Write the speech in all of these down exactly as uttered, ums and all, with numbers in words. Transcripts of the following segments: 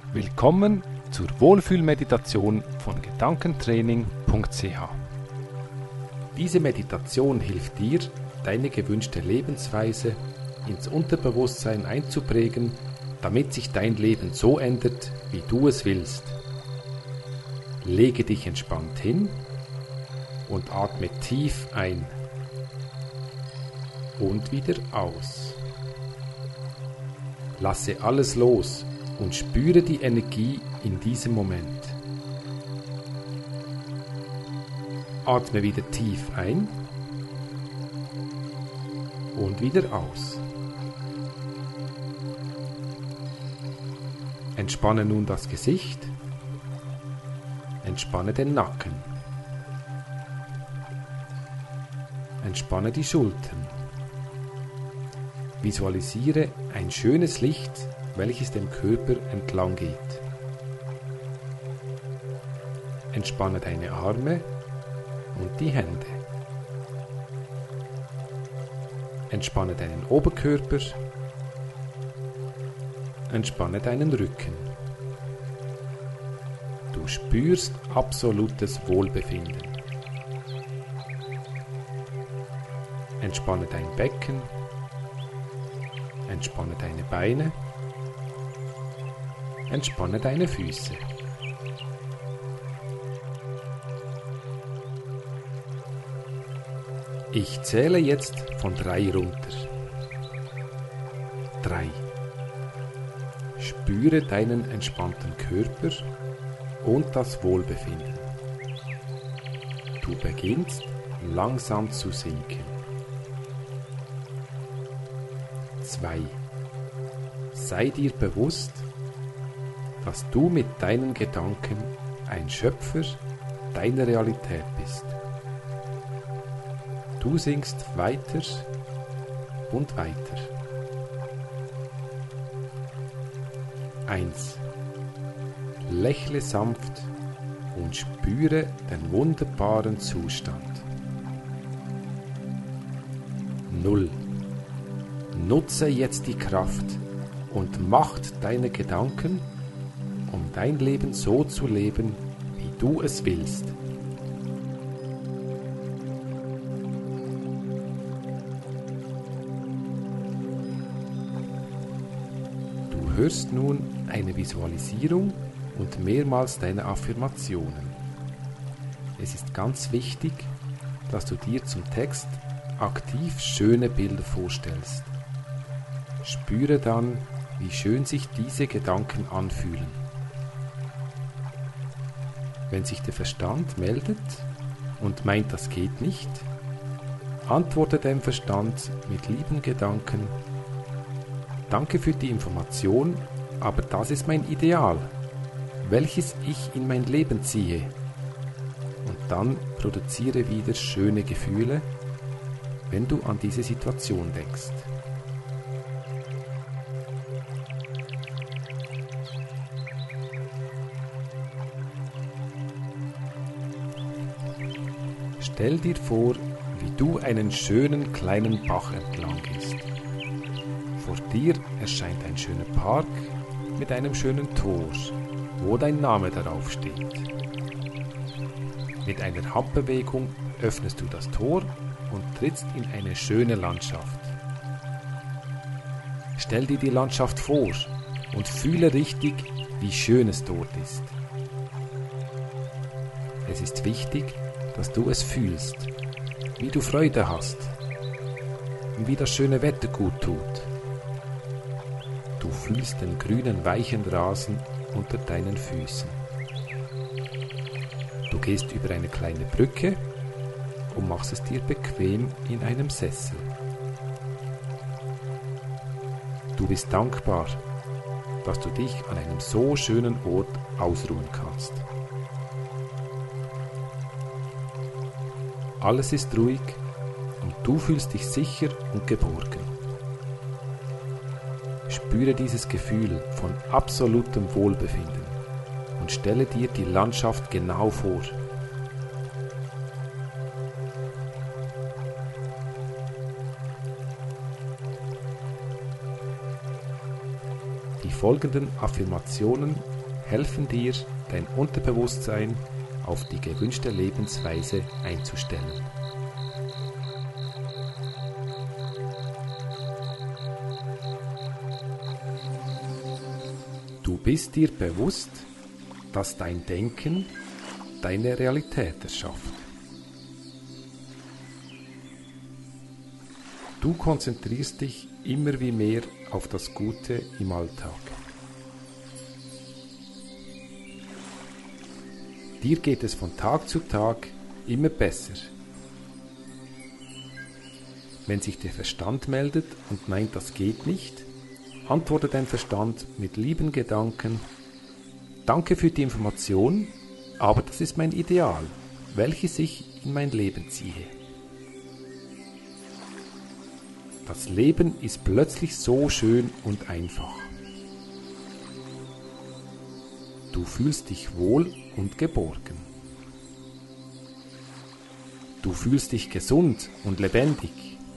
Willkommen zur Wohlfühlmeditation von gedankentraining punkt c h. Diese Meditation hilft dir, deine gewünschte Lebensweise ins Unterbewusstsein einzuprägen, damit sich dein Leben so ändert, wie du es willst. Lege dich entspannt hin und atme tief ein und wieder aus. Lasse alles los und spüre die Energie in diesem Moment. Atme wieder tief ein und wieder aus. Entspanne nun das Gesicht, entspanne den Nacken, entspanne die Schultern. Visualisiere ein schönes Licht, welches dem Körper entlang geht. Entspanne deine Arme und die Hände. Entspanne deinen Oberkörper. Entspanne deinen Rücken. Du spürst absolutes Wohlbefinden. Entspanne dein Becken. Entspanne deine Beine. Entspanne deine Füße. Ich zähle jetzt von drei runter. Drei. Spüre deinen entspannten Körper und das Wohlbefinden. Du beginnst langsam zu sinken. Zwei. Sei dir bewusst, dass du mit deinen Gedanken ein Schöpfer deiner Realität bist. Du sinkst weiter und weiter. Eins. Lächle sanft und spüre den wunderbaren Zustand. Null. Nutze jetzt die Kraft und Macht deiner Gedanken, um dein Leben so zu leben, wie du es willst. Du hörst nun eine Visualisierung und mehrmals deine Affirmationen. Es ist ganz wichtig, dass du dir zum Text aktiv schöne Bilder vorstellst. Spüre dann, wie schön sich diese Gedanken anfühlen. Wenn sich der Verstand meldet und meint, das geht nicht, antworte dem Verstand mit lieben Gedanken: Danke für die Information, aber das ist mein Ideal, welches ich in mein Leben ziehe. Und dann produziere wieder schöne Gefühle, wenn du an diese Situation denkst. Stell dir vor, wie du einen schönen kleinen Bach entlang gehst. Vor dir erscheint ein schöner Park mit einem schönen Tor, wo dein Name darauf steht. Mit einer Handbewegung öffnest du das Tor und trittst in eine schöne Landschaft. Stell dir die Landschaft vor und fühle richtig, wie schön es dort ist. Es ist wichtig, dass du es fühlst, wie du Freude hast und wie das schöne Wetter gut tut. Du fühlst den grünen, weichen Rasen unter deinen Füßen. Du gehst über eine kleine Brücke und machst es dir bequem in einem Sessel. Du bist dankbar, dass du dich an einem so schönen Ort ausruhen kannst. Alles ist ruhig und du fühlst dich sicher und geborgen. Spüre dieses Gefühl von absolutem Wohlbefinden und stelle dir die Landschaft genau vor. Die folgenden Affirmationen helfen dir, dein Unterbewusstsein auf die gewünschte Lebensweise einzustellen. Du bist dir bewusst, dass dein Denken deine Realität erschafft. Du konzentrierst dich immer wie mehr auf das Gute im Alltag. Dir geht es von Tag zu Tag immer besser. Wenn sich der Verstand meldet und meint, das geht nicht, antwortet dein Verstand mit lieben Gedanken: Danke für die Information, aber das ist mein Ideal, welches ich in mein Leben ziehe. Das Leben ist plötzlich so schön und einfach. Du fühlst dich wohl und geborgen. Du fühlst dich gesund und lebendig.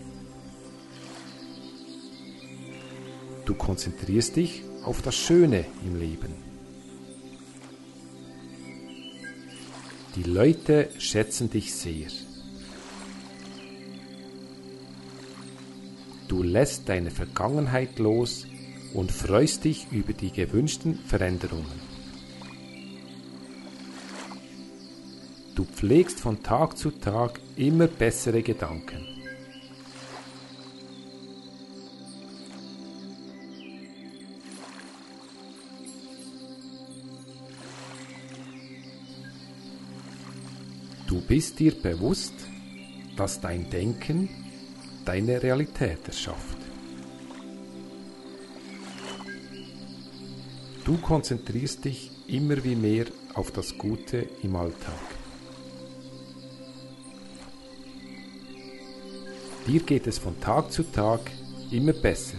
Du konzentrierst dich auf das Schöne im Leben. Die Leute schätzen dich sehr. Du lässt deine Vergangenheit los und freust dich über die gewünschten Veränderungen. Du pflegst von Tag zu Tag immer bessere Gedanken. Du bist dir bewusst, dass dein Denken deine Realität erschafft. Du konzentrierst dich immer wie mehr auf das Gute im Alltag. Dir geht es von Tag zu Tag immer besser.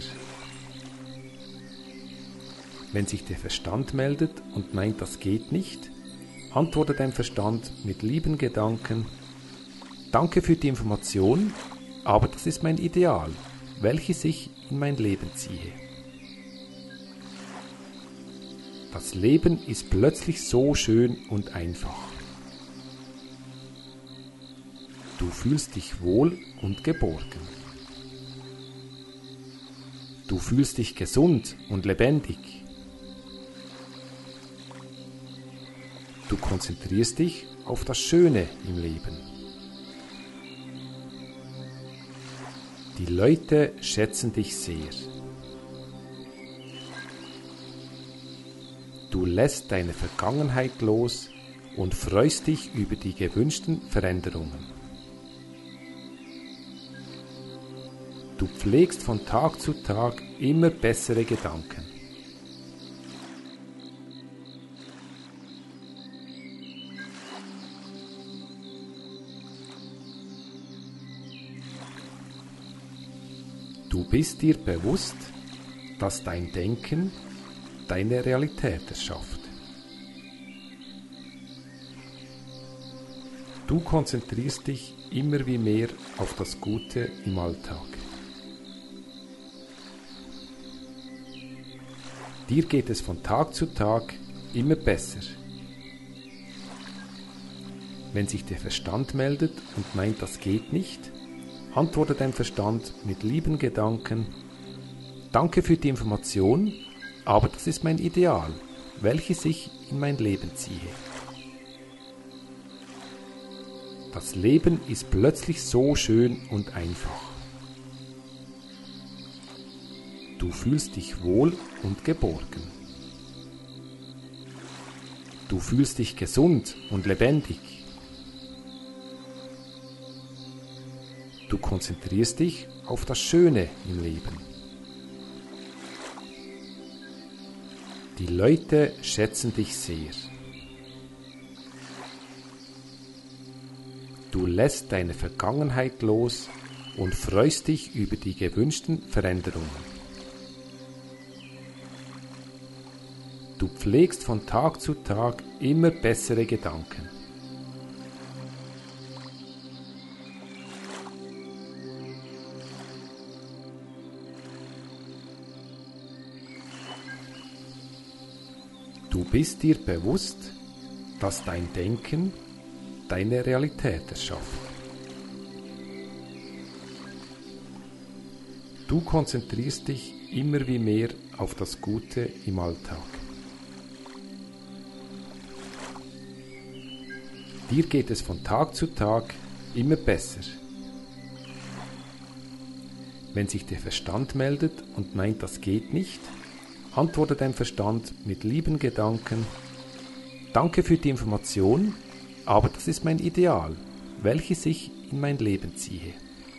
Wenn sich der Verstand meldet und meint, das geht nicht, antwortet dein Verstand mit lieben Gedanken: Danke für die Information, aber das ist mein Ideal, welches ich in mein Leben ziehe. Das Leben ist plötzlich so schön und einfach. Du fühlst dich wohl und geborgen. Du fühlst dich gesund und lebendig. Du konzentrierst dich auf das Schöne im Leben. Die Leute schätzen dich sehr. Du lässt deine Vergangenheit los und freust dich über die gewünschten Veränderungen. Du pflegst von Tag zu Tag immer bessere Gedanken. Du bist dir bewusst, dass dein Denken deine Realität erschafft. Du konzentrierst dich immer wie mehr auf das Gute im Alltag. Dir geht es von Tag zu Tag immer besser. Wenn sich der Verstand meldet und meint, das geht nicht, antwortet dein Verstand mit lieben Gedanken: Danke für die Information, aber das ist mein Ideal, welches ich in mein Leben ziehe. Das Leben ist plötzlich so schön und einfach. Du fühlst dich wohl und geborgen. Du fühlst dich gesund und lebendig. Du konzentrierst dich auf das Schöne im Leben. Die Leute schätzen dich sehr. Du lässt deine Vergangenheit los und freust dich über die gewünschten Veränderungen. Du pflegst von Tag zu Tag immer bessere Gedanken. Du bist dir bewusst, dass dein Denken deine Realität erschafft. Du konzentrierst dich immer wie mehr auf das Gute im Alltag. Dir geht es von Tag zu Tag immer besser. Wenn sich der Verstand meldet und meint, das geht nicht, antwortet dein Verstand mit lieben Gedanken: Danke für die Information, aber das ist mein Ideal, welches ich in mein Leben ziehe.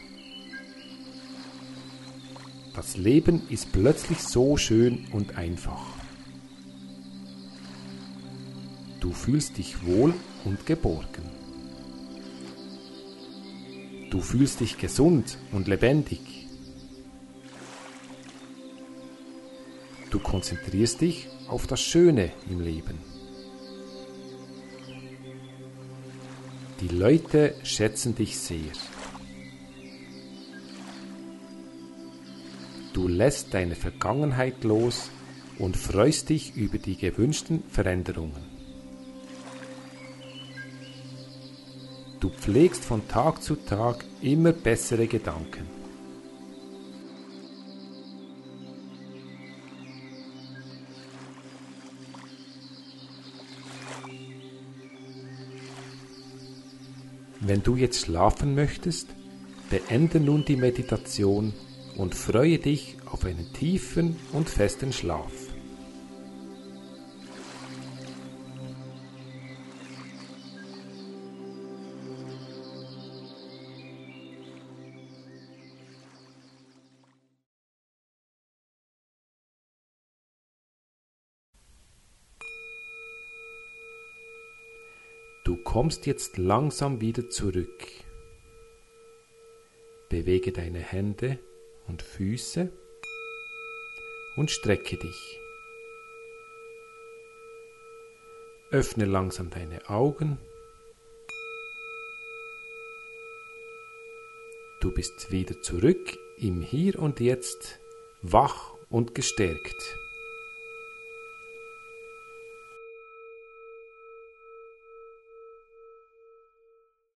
Das Leben ist plötzlich so schön und einfach. Du fühlst dich wohl und geborgen. Du fühlst dich gesund und lebendig. Du konzentrierst dich auf das Schöne im Leben. Die Leute schätzen dich sehr. Du lässt deine Vergangenheit los und freust dich über die gewünschten Veränderungen. Du pflegst von Tag zu Tag immer bessere Gedanken. Wenn du jetzt schlafen möchtest, beende nun die Meditation und freue dich auf einen tiefen und festen Schlaf. Du kommst jetzt langsam wieder zurück. Bewege deine Hände und Füße und strecke dich. Öffne langsam deine Augen. Du bist wieder zurück im Hier und Jetzt, wach und gestärkt.